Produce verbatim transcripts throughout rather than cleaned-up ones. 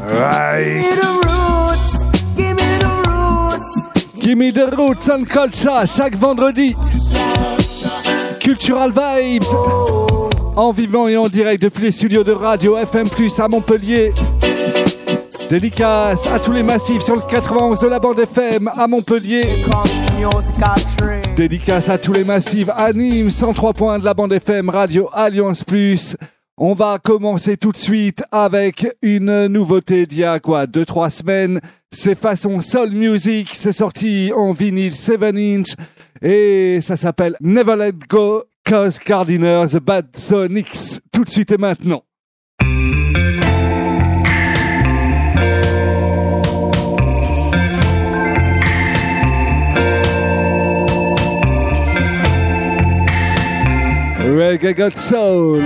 Right. Give me the roots. Give me the roots and culture chaque vendredi. Cultural Vibes. En vivant et en direct depuis les studios de Radio F M plus, à Montpellier. Dédicace à tous les massifs sur le quatre-vingt-onze de la bande F M à Montpellier. Dédicace à tous les massifs à Nîmes, cent trois points de la bande F M, Radio Alliance Plus. On va commencer tout de suite avec une nouveauté d'il y a quoi, deux trois semaines. C'est façon Soul Music, c'est sorti en vinyle sept inch et ça s'appelle Never Let Go, Cause Gardiner, The Bad Sonics. Tout de suite et maintenant. Reggae God Soul.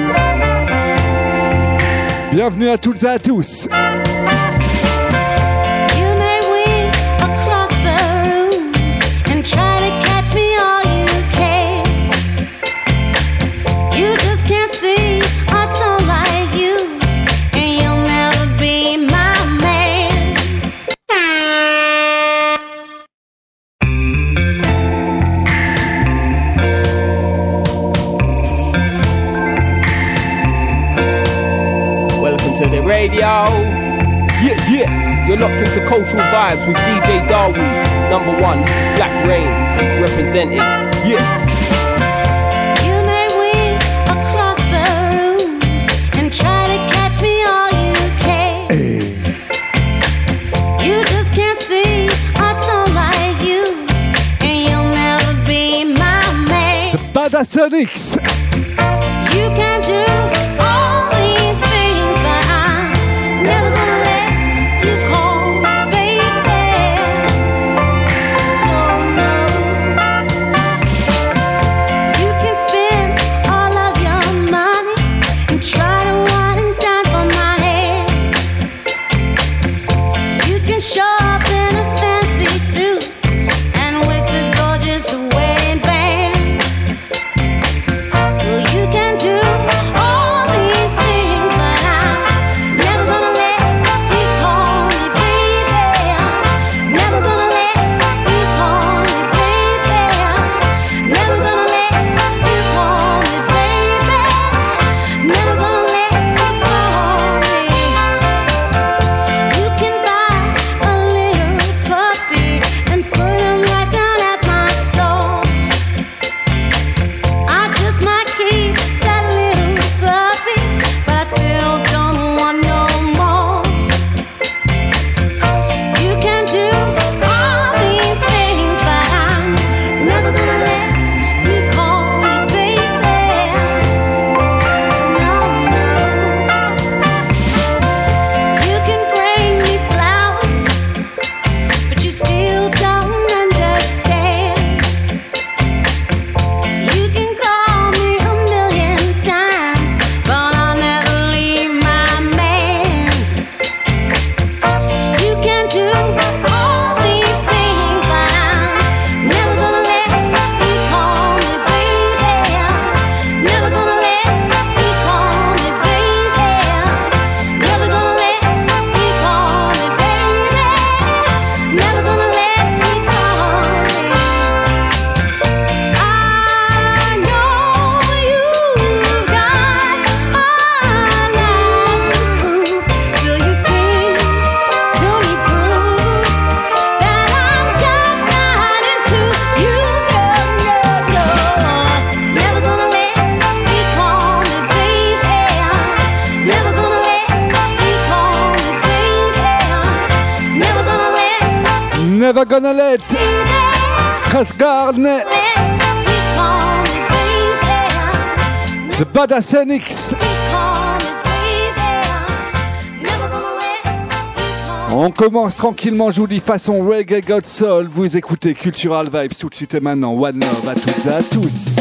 Bienvenue à toutes et à tous. You may wing across the room and try to catch me all you can. You just can't see I don't like you, and you'll never be my man. Welcome to the radio. Yeah, yeah. You're locked into Cultural Vibes with D J Darwin. Number one, this is Black Rain, representing. Yeah. You may wing across the room and try to catch me all you can. Hey. You just can't see I don't like you, and you'll never be my man. The Bad Sonics. You can do all these things, but I'm never gonna let you call me baby. Oh no. You can spend all of your money and try to wine and dine for my head. You can show up in a fancy suit and with a gorgeous wedding band. Well, you can do all these things, but I'm never gonna let you call me baby. Never gonna let you call me baby. Never gonna let you call me baby. Never gonna let you call me. You can buy a little puppy and put him right down at my door. I just might keep that little puppy, but I still don't want no more. You can do all these things, but I'm never gonna let you call me baby. No, no. You can bring me flowers, but you still don't understand. You can call me a million times, but I'll never leave my man. You can do all these things, but I'm never gonna let you call me baby. Never gonna let you call me baby. Never gonna let you call me baby. Never gonna let you call me. I know you've got a lot to prove till you seem to me prove that I'm just not into you. No, no, no. Never gonna let you call me baby. Never gonna let you call me baby. Never gonna let Never gonna let Cause Gardner. The Bad Sonics. On commence tranquillement, je vous dis, façon Reggae God Soul. Vous écoutez Cultural Vibes tout de suite et maintenant. One love à toutes et à tous.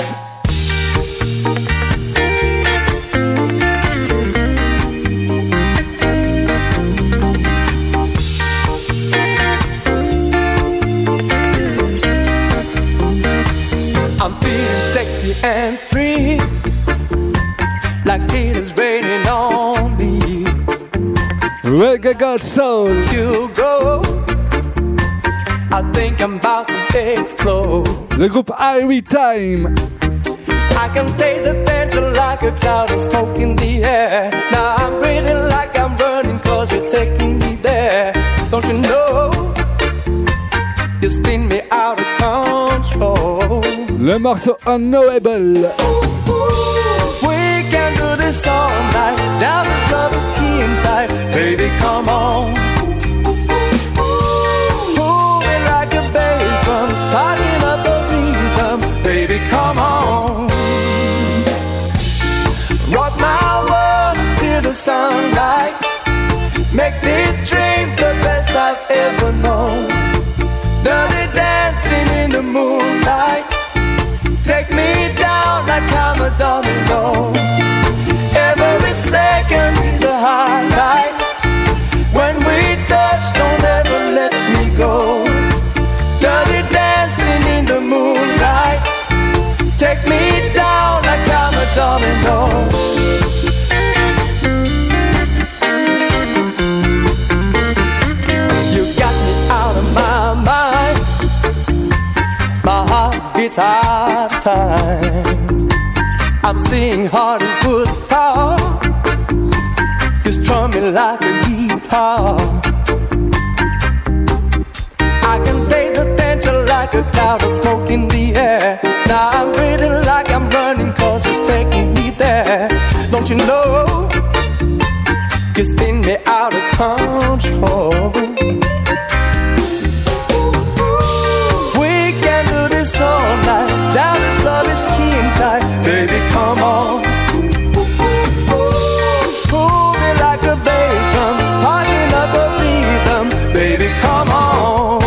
I'm feeling sexy and free, like it is raining on me. Reggae God Soul. You go, I think I'm about to explode. Le groupe Irie Time. I can taste the danger like a cloud of smoke in the air. Now I'm breathing like I'm burning cause you're taking me there. Don't you know, you spin me out of control. Le morceau Unknowable. We can do this all night. Now this love is key and tight. Baby, come on. Pull me like a bass drum, sparking up the rhythm. Baby, come on. Rock my world until the sunlight. Make these dreams the best I've ever known. Dirty dancing in the moonlight. Take me down like I'm a domino. Every second is a highlight. When we touch, don't ever let me go. Dirty dancing in the moonlight. Take me down like I'm a domino. You got me out of my mind. My heart beats half time. I'm seeing Hollywood star. You strum me like a guitar. I can taste the tension like a cloud of smoke in the air. Now I'm breathing like I'm running cause you're taking me there. Don't you know, you spin me out of control. We can do this all night. Now this love is key and tight. Baby, come on. Pull me like a bass drum, sparking up a rhythm. Baby, come on.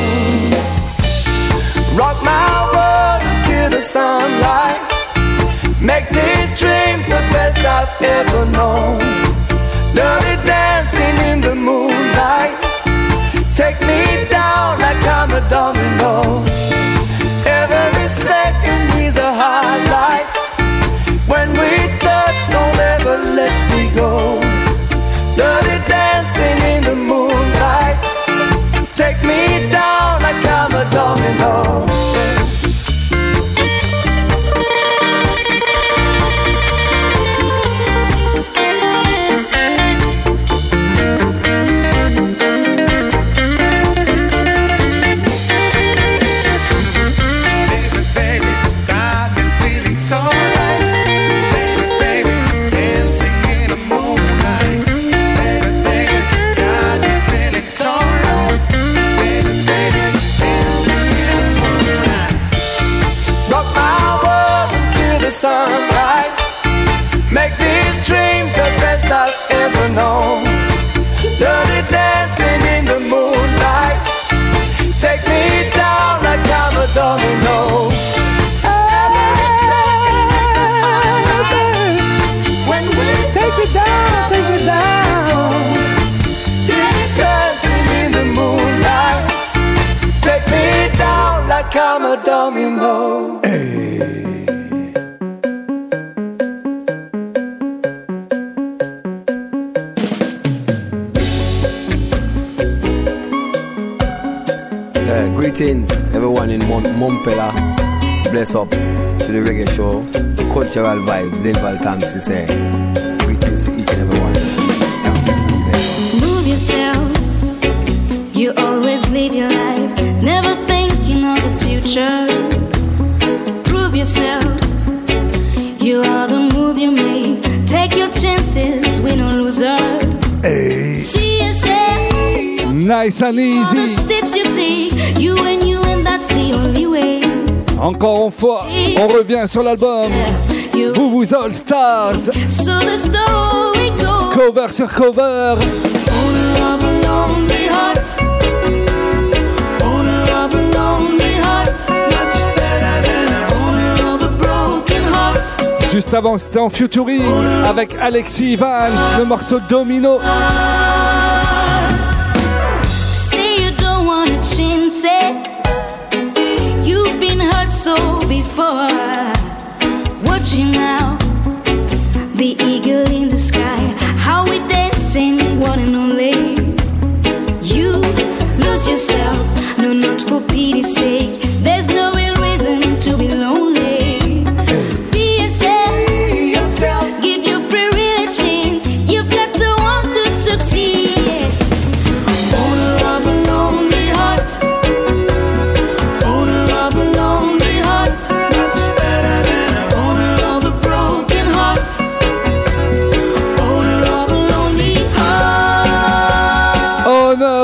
Rock my world until the sunlight. Make these dreams the best I've ever known. Dirty dancing in the moonlight. Take me down like I'm a domino. Every second is a highlight. When we touch, don't ever let me go. Dirty dancing in the moonlight. Take me down like I'm a domino. Sunlight. Make these dreams the best I've ever known. Dirty dancing in the moonlight. Take me down like I'm a domino. When we take it down, take it down. Dirty dancing in the moonlight. Take me down like I'm a domino. Hey. Greetings, everyone in Mom- Mompela. Bless up to the reggae show. Cultural vibes, Delval Thompson say. Greetings to each and everyone. Move yourself. You always live your life, never thinking of the future. Prove yourself. You are the move you make. Take your chances, win or loser. Hey. See yourself. Nice and All the easy. steps you take, you and you, and that's the only way. Encore une fois, on revient sur l'album You. Vous Vous All Stars. So the story goes. Cover sur cover. Owner of a lonely heart. Owner of a lonely heart. Much better than owner of a broken heart. Juste avant, c'était en featuring avec Alexis Evans, le morceau Domino. Say you don't want to chance it. You've been hurt so before. Watching now, the eagle in the sky. How we dancing, one and only.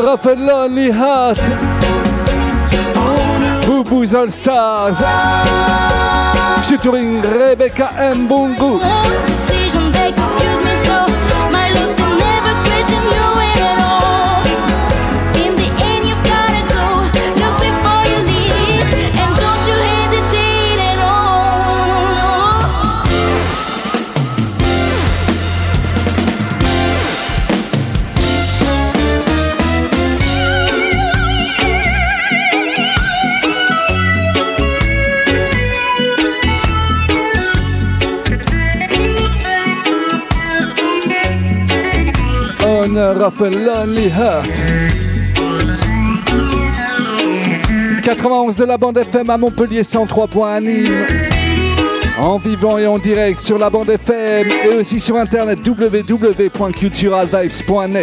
of a Lonely Heart. Boubou's All Stars. Featuring Rebecca Mbungu. Decision they confuse me so. My looks will never question your way at all. In the end, you gotta go. Look before you leave, and don't you hesitate at all. Honor of a Lonely Heart. quatre-vingt-onze de la bande F M à Montpellier, cent trois points à Nîmes. En vivant et en direct sur la bande F M et aussi sur internet w w w point cultural vibes point net.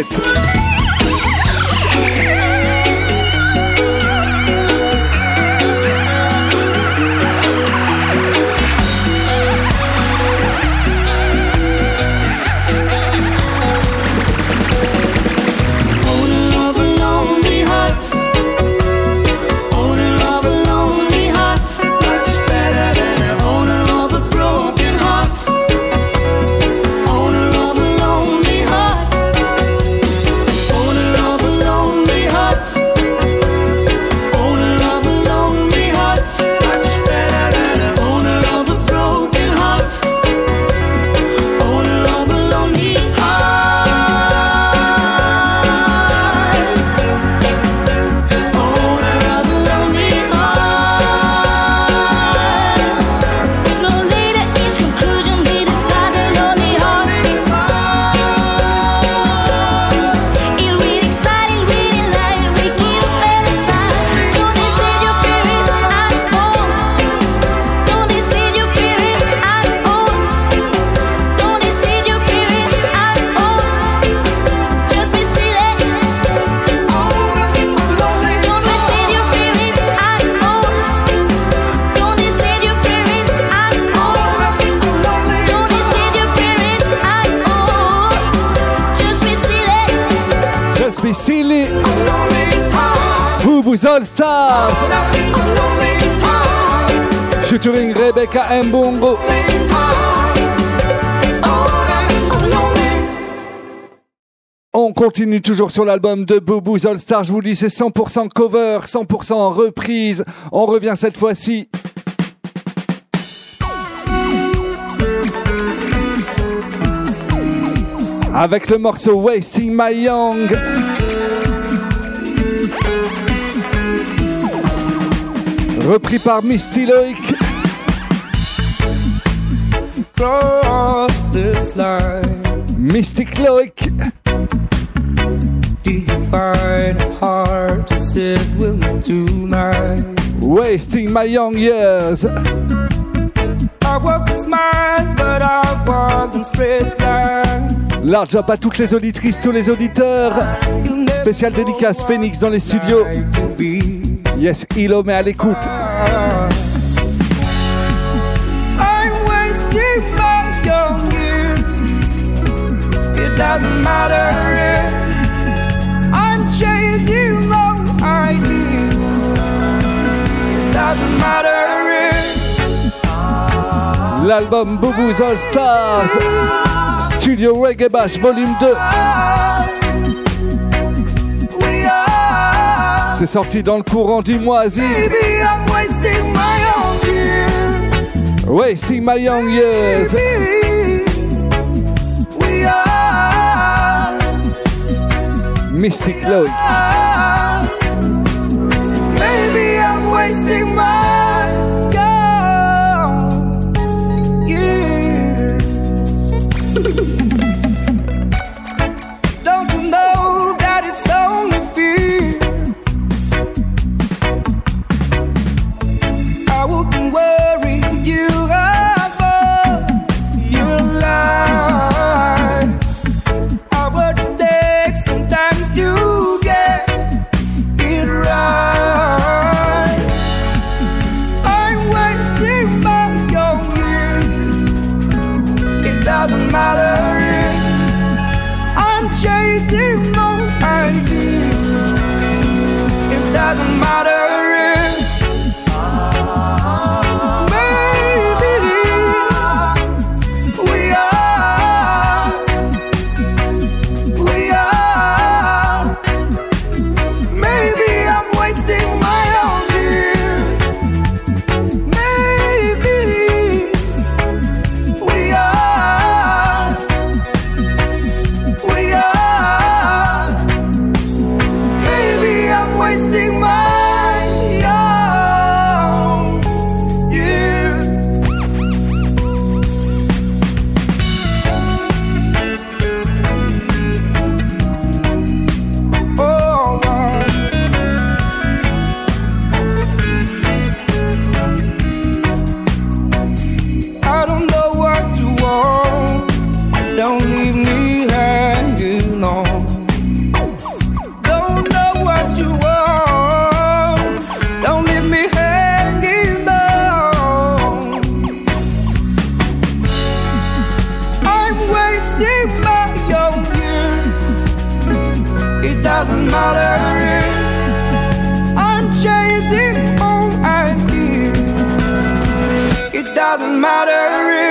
Silly, Boubou's All Stars, featuring Rebecca Mbungu. On continue toujours sur l'album de Boubou's All Stars. Je vous dis, c'est cent pour cent cover, cent pour cent reprise. On revient cette fois-ci. Avec le morceau Wasting My Young. Repris par Misty Loïc. Cross this line. Mystic Loïc. Do you find it hard to sit with me tonight? Wasting My Young Years. I work with smiles, but I want them straight line. Large up à toutes les auditrices, tous les auditeurs. Spécial dédicace Phoenix dans les studios. Yes, Hilo, mais à l'écoute. I'm wasting my young years. It doesn't matter if I'm chasing long ideas. It doesn't matter if l'album Boubou's All Stars. Studio Reggae Bash Volume deux. C'est sorti dans le courant du mois Zid. Wasting My Young Years. Mystic Loïc. Maybe I'm wasting my young years. Don't you know that it's only fear? I wouldn't worry you have all your life. I would take some time to get it right. I'm wasting my young years. It doesn't matter if I'm chasing no ideas. wasting my young years. It doesn't matter. I'm chasing all ideas. It doesn't matter.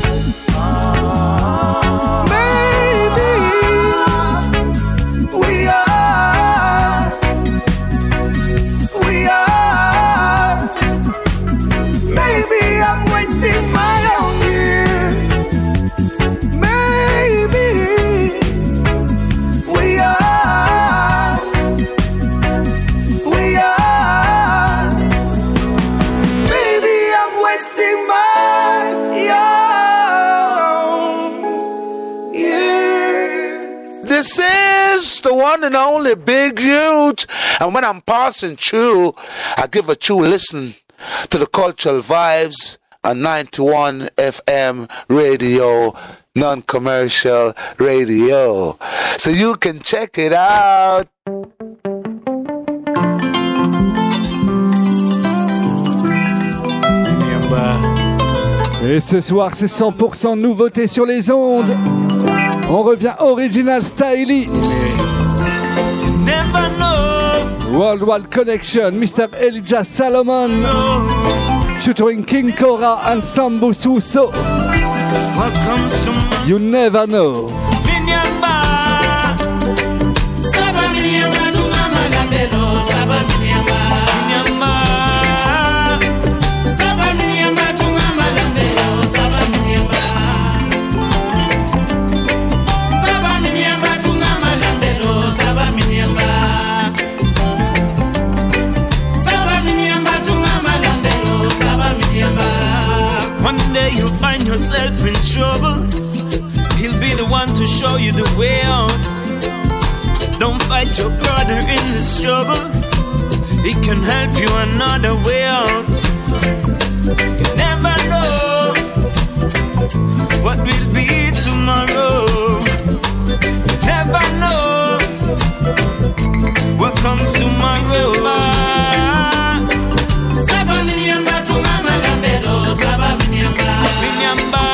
This is the one and only Big Youth. And when I'm passing through, I give a true listen to the cultural vibes on ninety-one F M radio, non-commercial radio. So you can check it out. Et ce soir, c'est cent pour cent nouveauté sur les ondes. On revient original styly. Worldwide Connection, Mister Elijah Salomon, featuring King Cora and Sambu Suso. You never know. One day you'll find yourself in trouble. He'll be the one to show you the way out. Don't fight your brother in the struggle. He can help you another way out. You never know what will be tomorrow. You never know what comes tomorrow. Saba minyamba, minyamba.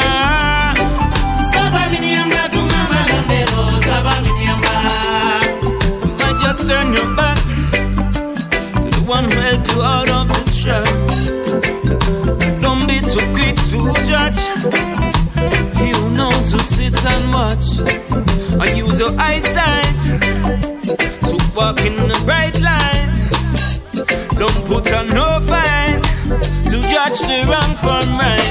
Saba minyamba, tunga malambelo. Saba minyamba. You might just turn your back to the one who helped you out of the trap. Don't be too quick to judge. He who knows who sits and watch. Or use your eyesight to walk in the bright light. Don't put on no fight to judge the wrong from right.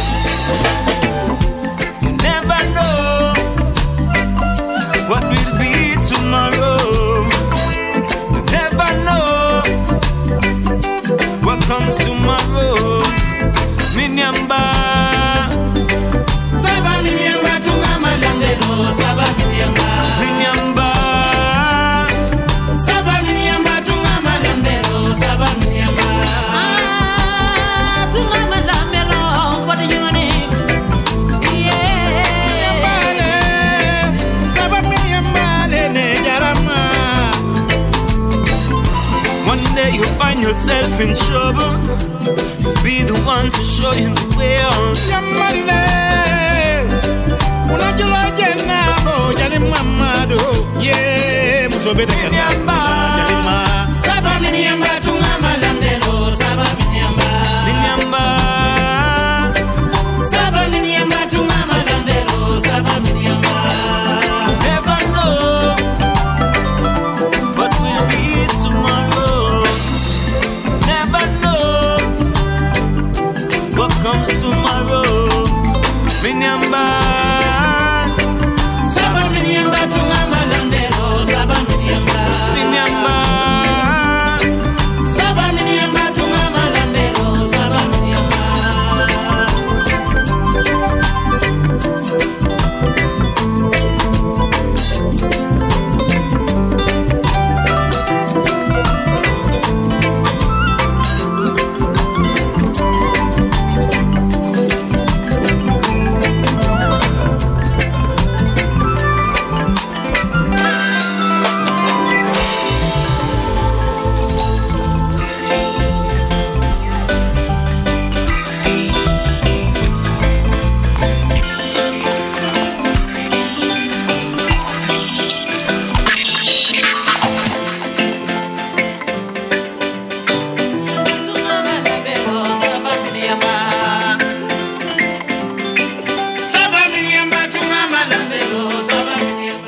You never know what will be tomorrow. You never know what comes tomorrow. Minyamba, Saba minyamba, tunga malandelo. Saba minyamba, minyamba. Saba minyamba, tunga malandelo. Saba minyamba. One day you'll find yourself in trouble. You'll be the one to show him the way out. Yamale, unajua jana ho jani mamado. Yeah, musobede kana. Saba minyamba tunga malandelo. Saba minyamba, minyamba. Saba minyamba tunga malandelo. Saba minyamba. Never know what will be tomorrow. Never know what comes tomorrow. Minyamba, Saba minyamba tunga malandelo. Saba minyamba.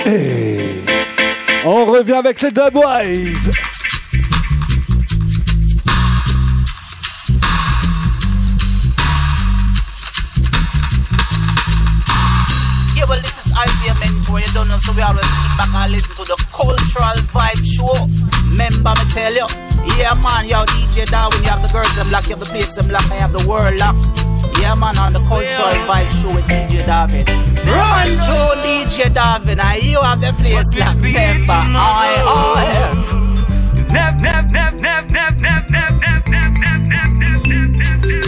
Et on revient avec les Dubwise. Yeah, well, this is Isaiah Mentor. You don't know, so we always kick back and listen to the Cultural Vibe Show. Remember me tell you, yeah man, yo D J Darwin, you have the girls them lock, you have the place them lock, I have the world lock. Yeah man, on the Cultural Vibe Show with D J Darwin. Run through D J Darwin, and you have the place lock. Remember, I, I. Nep, nep, nep, nep, nep, nep, nep, nep, nep, nep, nep, nep, nep.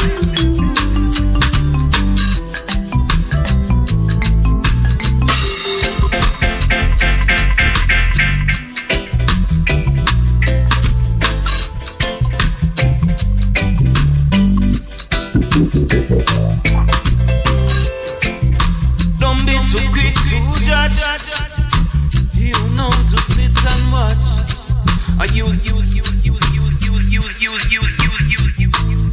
Don't be too quick to judge. You know to sit and watch. I use, use, use, use, use, use, use, use, use, use, use, use, use.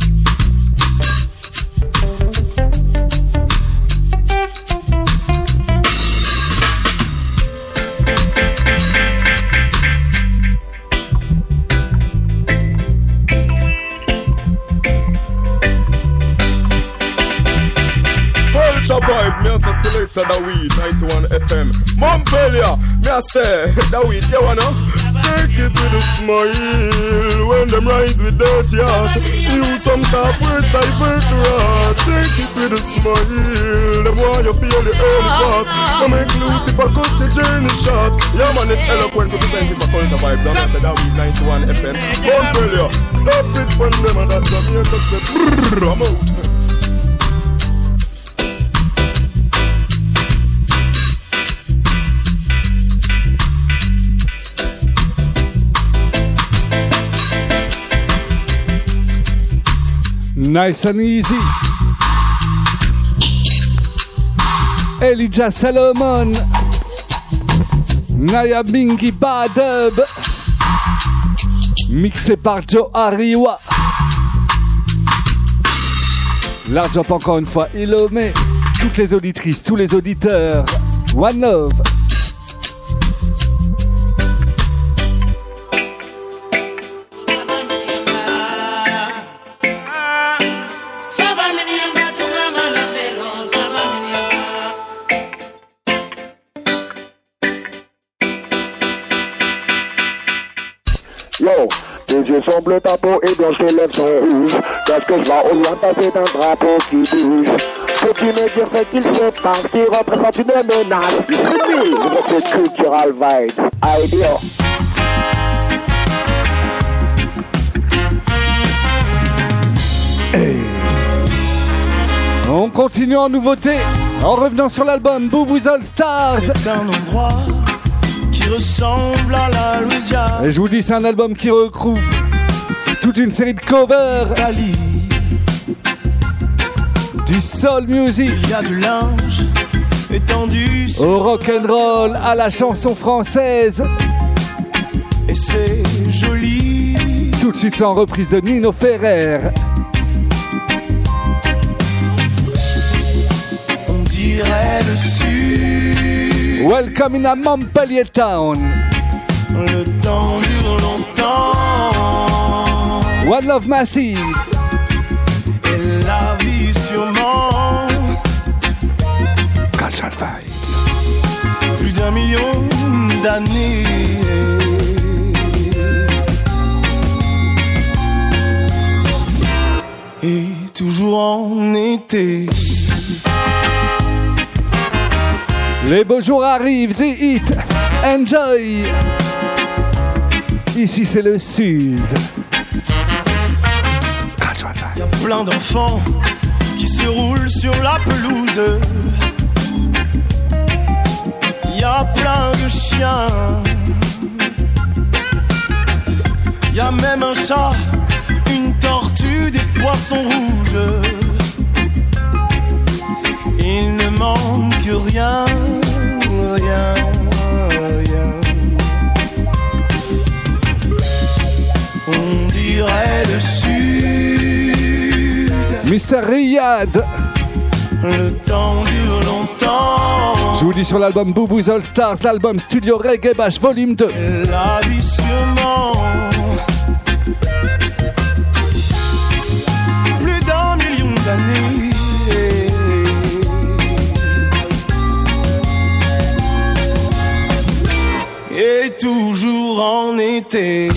Culture vibes, me a say selector the weed, ninety-one F M. Montpellier, me a say the weed, you wanna? Take it with a smile when them rise with dirty heart. Use some soft words divert the heart. Take it with a smile, them want you feel the early part. No make Lucifer cut your journey short. Yeah man, it's eloquent representing for culture vibes. And I say that weed, ninety-one F M. Montpellier, don't fit from them and that Jamaica say brrrr, I'm out. Nice and easy. Elijah Salomon. Naya Bingi Badub. Mixé par Joe Ariwa. L'argent encore une fois. Ilomé. Toutes les auditrices, tous les auditeurs. One love. Yo, tes yeux sont bleus, ta peau est blanche, tes lèvres sont rouges. Qu'est-ce que je vois au loin passer d'un drapeau qui bouge? Peux-tu me dire ce qu'il se passe qui représente une menace? Ici, votre Cultural Vibes, idea. Hey. On continue en nouveauté en revenant sur l'album Boo Boo's All Stars. C'est un endroit qui ressemble à la Louisiane. Et je vous dis, c'est un album qui regroupe toute une série de covers. Italie. Du soul music. Il y a du linge étendu sur au rock'n'roll, à la chanson française. et c'est joli. Tout de suite, c'est en reprise de Nino Ferrer. On dirait le sud. Welcome in a Montpellier Town. Le temps dure longtemps. One Love Massive. Et la vie sûrement. Cultural Vibes. Plus d'un million d'années. Et toujours en été. Les beaux jours arrivent, The Hit, enjoy. Ici c'est le sud. Y a plein d'enfants qui se roulent sur la pelouse. Y a plein de chiens. Y a même un chat, une tortue, des poissons rouges. Il ne manque rien, rien, rien. On dirait le sud. mister Riyad. Le temps dure longtemps. Je Woody sur l'album Boubou's All Stars, l'album Studio Reggae Bash Volume deux. La vie sûrement plus d'un million d'années et toujours en été.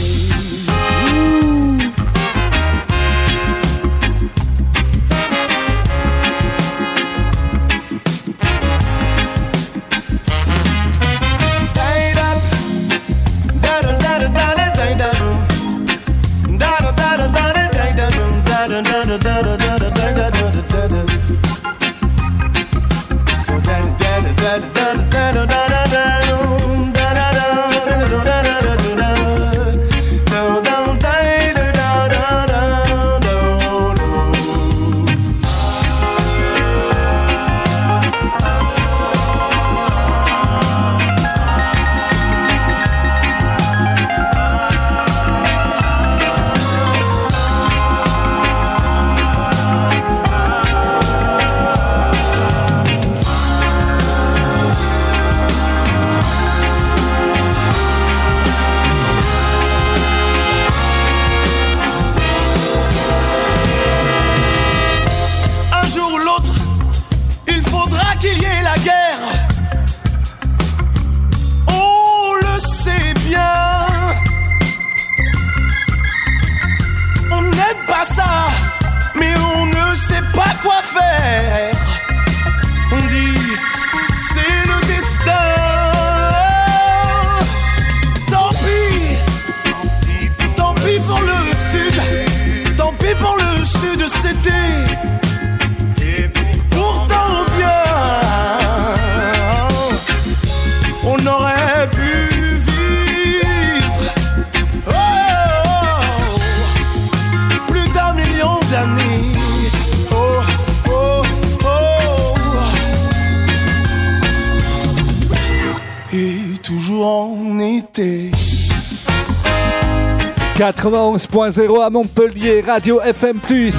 quatre-vingt-onze point zéro à Montpellier, Radio F M plus,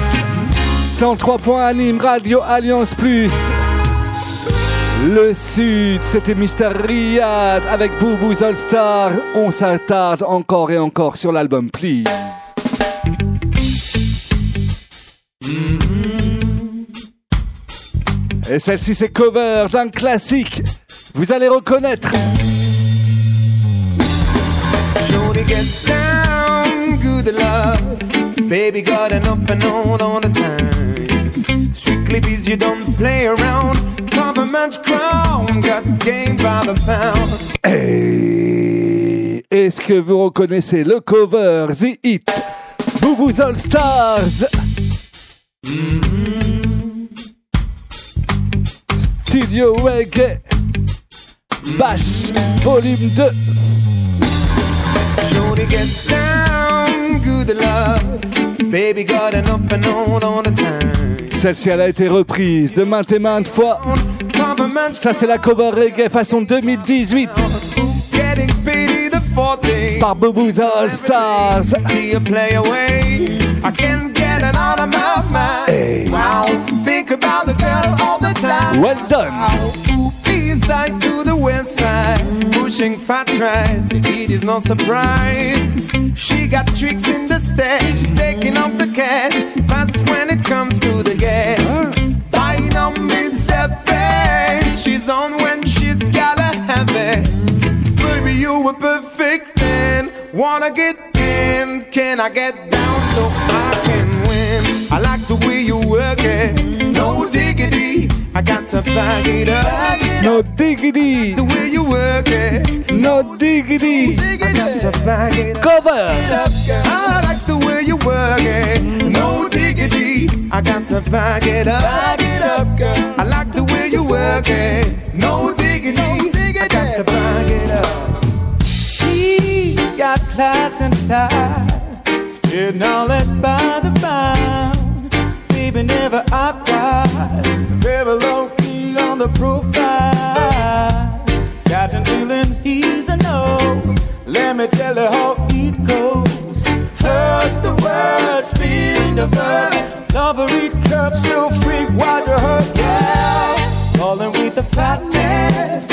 cent trois point à Nîmes, Radio Alliance plus. Le Sud, c'était Mister Riyad avec Boubou's All Star. On s'attarde encore et encore sur l'album Please. Et celle-ci, c'est cover d'un classique. Vous allez reconnaître. Good love, baby got an up and on all the time. Strictly biz, you don't play around. Government crown, got the game by the pound. Hey, est-ce que vous reconnaissez le cover, The Hit, Boubou's All Stars? Mm-hmm. Studio Reggae Bash Volume deux. Shorty gets down, good love, baby got an up and on all the time. Celle-ci, elle a été reprise de maintes et maintes fois. Ça, c'est la cover reggae façon deux mille dix-huit par Boubou's All Stars. Hey. Think about the girl all the time. Well done. East side to the west side, pushing fat rice. It is no surprise. She got tricks in the stash, taking up the cash. Fast when it comes to the gas. Buying on mid-seven. She's on when she's gotta have it. Baby, you were perfect then. Wanna get in? Can I get down so I can win? I like the way you work it. No diggity. I got to bag it up. No diggity. The way you work it. No diggity. I got to bag it up. Cover. I like the way you work it. No diggity. I got to bag it up. Bag it up, girl. I like the way you work it. No diggity. No diggity. I got to bag it up. She got class and style. Getting all that by the pound. Baby never outcry. Very low key on the profile. Got a feeling he's a no. Let me tell you how it goes. Hurts the word, speed the verb. Lover eat curve, so freak, watch her hurt, yeah. Rolling with the fatness.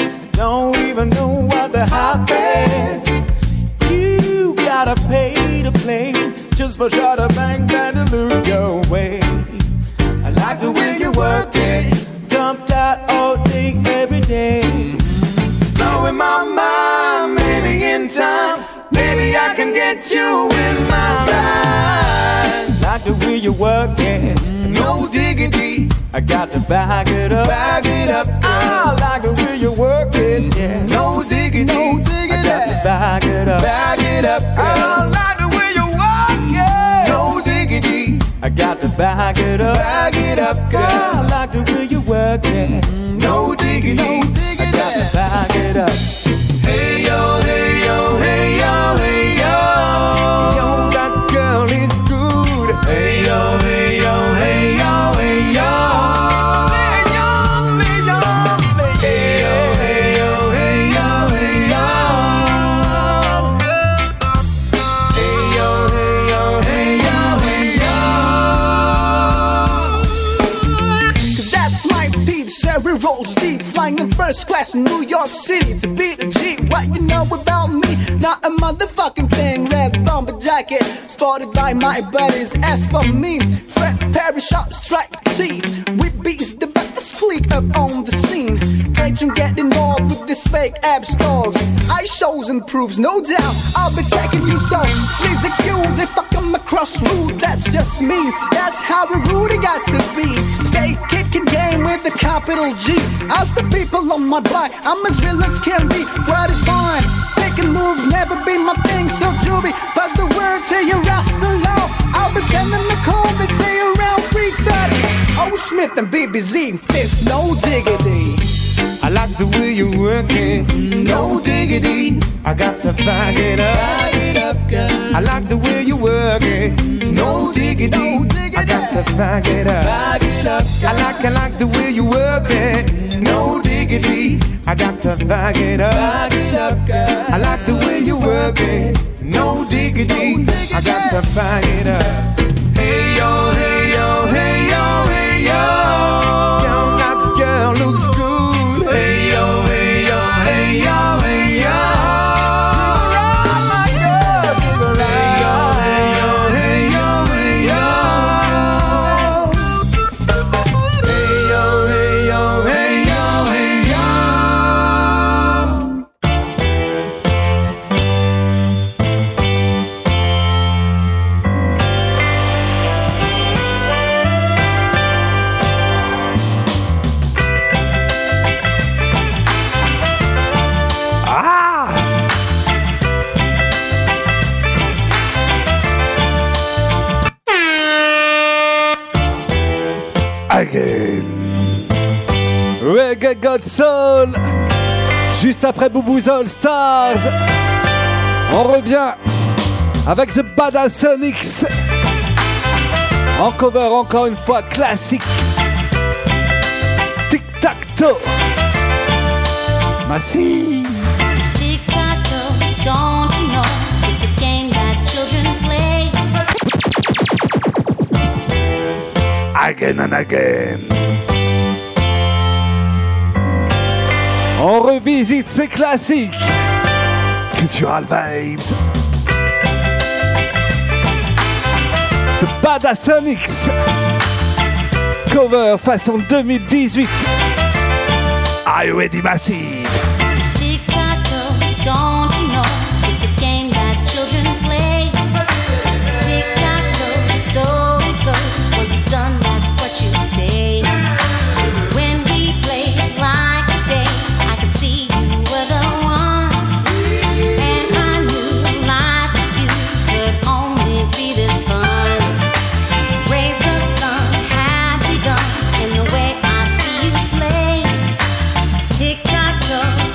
don't even know what the half is. You gotta pay to play just for sure to bang and to lose your way. I like the way you work it, dumped out all day, every day. Blowing my mind, maybe in time, maybe I can get you in my mind. Like the way you work it, no diggity, I got to bag it up, bag it up. I like the way you work it, yeah. No diggity, no diggity, I got to bag it up, bag it up. I like the way you work it, no diggity, I got to bag it up, bag it up, girl. I like the way you work it, no diggity, no diggity, I got to bag it up. Hey yo, hey yo, hey yo, hey yo, yo, that girl is good. Hey yo, hey yo, hey yo, hey yo. Rolls deep, flying in first class in New York City to beat a G. What you know about me? Not a motherfucking thing. Red bomber jacket, spotted by my buddies. As for me, Fred Perry sharp striped tee. We beats the best fleek up on the scene. Agent get involved with this fake abs dogs. I shows and proves, no doubt I'll be taking you so. Please excuse if I come across rude. That's just me. That's how rude it got to be. Stay kicking game with the capital G. Ask the people on my block, I'm as real as can be. What is fine? Taking moves never be my thing, so Juby, pass the word to your Rasta law. I'll be sending the call, they say around three thirty. Oh, Smith and B B Z, there's no diggity. I like the way you work it, no diggity. I got to bag it up, bag it up, girl. I like the way you work it, no diggity. No diggity. I got to bag it up, bag it up, girl. I like, I like the way you work it, no diggity. I got to bag it up, bag it up, girl. I like the way you work it, no diggity. No diggity. I got to bag it up. Hey yo, hey yo, hey yo, hey yo. Yo, that girl looks good. Hey yo, hey yo, hey yo, hey yo. Reggae God Soul. Juste après Boubou's All Stars, on revient avec The Badass Sonics. En cover encore une fois classique. Tic Tac Toe. Massive. Tic Tac Toe, don't you know it's a game that children play? Again and again. On revisite ces classiques. Cultural Vibes. The Badass Sonics. Cover façon deux mille dix-huit. Are you ready, Massive? Tic Tac Toe, don't you know it's a game that children play? Tic Tac Toe, so it goes. Once it's done, that's what you say. When we play like a day, I could see you were the one, and I knew life with you could only be this fun. Raise the sun had begun in the way I see you play. Tic Tac Toe.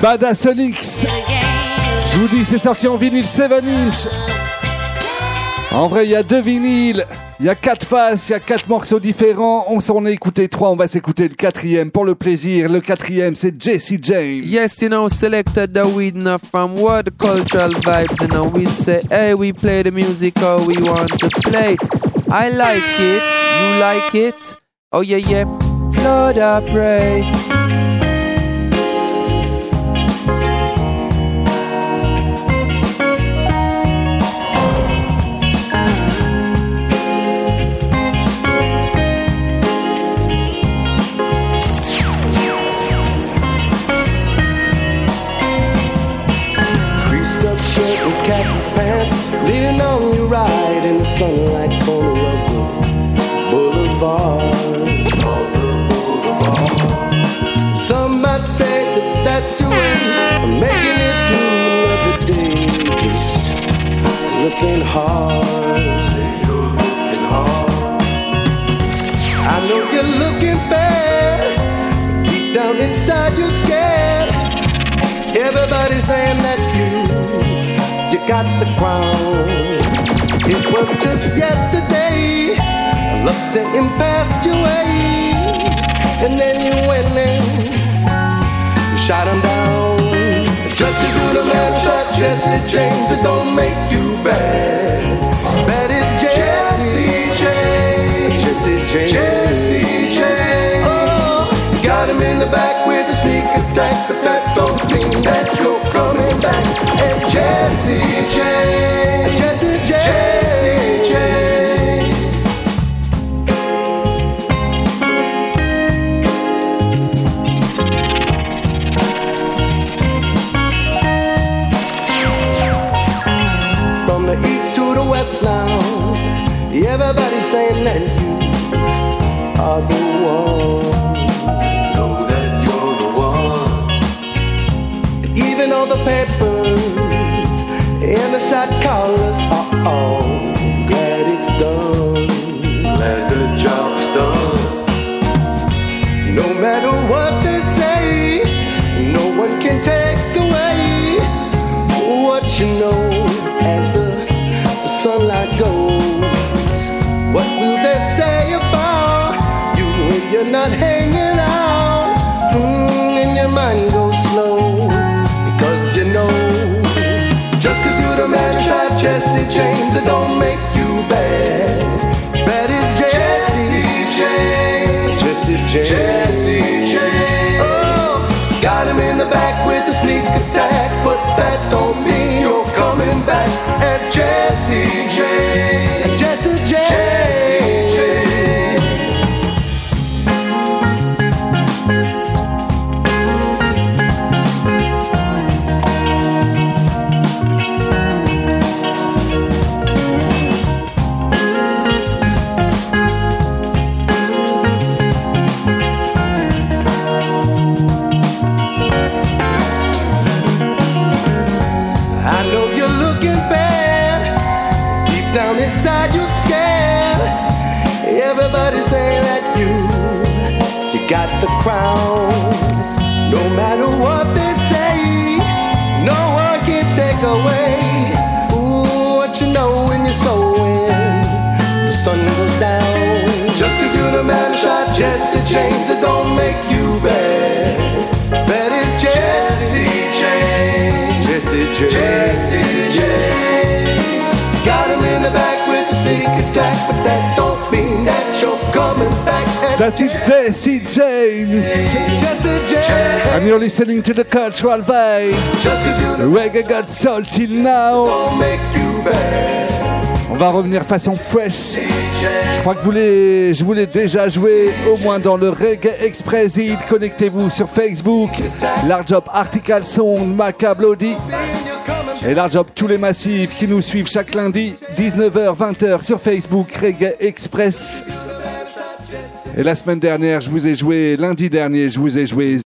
Badass Onyx. Je vous dis, c'est sorti en vinyle sept inch. En vrai, il y a deux vinyles, il y a quatre faces, il y a quatre morceaux différents. On s'en a écouté trois, on va s'écouter le quatrième pour le plaisir. Le quatrième, c'est Jesse James. Yes, you know, selected the weed now from World Cultural Vibes, you know, we say, hey, we play the music how we want to play it. I like it, you like it? Oh yeah, yeah, Lord I pray. Leaning on your ride in the sunlight corner of the boulevard. Some might say that that's your way of making it through every day. Just looking hard, looking hard. I know you're looking bad, deep down inside you're scared. Everybody's saying that you You got the crown. It was just yesterday. Luck sent him past your way, and then you went and you shot him down. Just as good a man shot Jesse James, it don't make you bad. Bad is Jesse James. Jesse James. Jesse James. Oh, got him in the back with a sneak attack, but that don't mean that you're coming back. It's Jesse James. Jesse James. Jesse James. From the east to the west now, everybody's saying that you are the one. Know that you're the one. Even all the papers and the shot callers are all glad it's done. Glad the job's done. No matter what they say, no one can take away what you know as the, the sunlight goes. What will they say about you when you're not hanging out? Mm, and your mind goes slow because you know. Just cause you're the man who shot Jesse James, it don't make you bad. Bad is Jesse James. Jesse James. Jesse James. Oh, got him in the back with a sneak attack, but that don't mean you're coming back as Jesse James. Jesse James. Jesse James. Inside you're scared. Everybody's saying that you You got the crown. No matter what they say, no one can take away ooh, what you know when you're sowing. The sun goes down. Just cause you're the man who shot Jesse James, it don't make you bad. That is Jesse James. Jesse James. Jesse James. Got him in the back with the sneak attack, but that don't mean that you're coming back. That's it, Jesse James. Jesse James. And you're listening to the Cultural Vibes. Reggae got soul till now. Don't make you bad. On va revenir façon fresh. Je crois que vous les, je vous l'ai déjà joué au moins dans le Reggae Express Hit. Connectez-vous sur Facebook. Large Up Article Sound, Maca Bloody. Et Large Up tous les massifs qui nous suivent chaque lundi, dix-neuf heures vingt heures sur Facebook, Reggae Express. Et la semaine dernière, je vous ai joué, lundi dernier, je vous ai joué